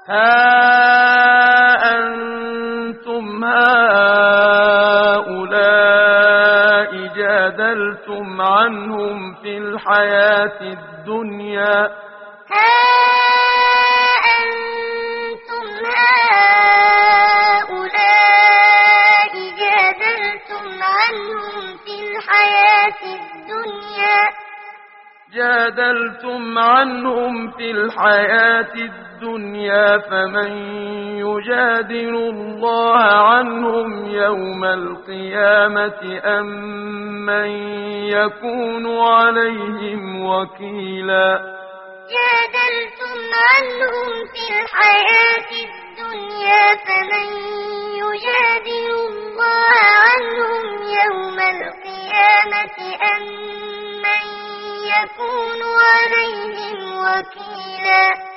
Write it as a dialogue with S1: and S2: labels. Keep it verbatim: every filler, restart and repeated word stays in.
S1: ها أنتم هؤلاء جادلتم عنهم في الحياة الدنيا
S2: ها أنتم هؤلاء جادلتم عنهم في الحياة الدنيا
S1: جادلتم عنهم في الحياة الدنيا فمن يجادل الله عنهم يوم القيامة أم من يكون عليهم وكيلا
S2: جادلتم عنهم في الحياة الدنيا فمن يجادل الله عنهم يوم القيامة أم من يكون عليهم وكيلا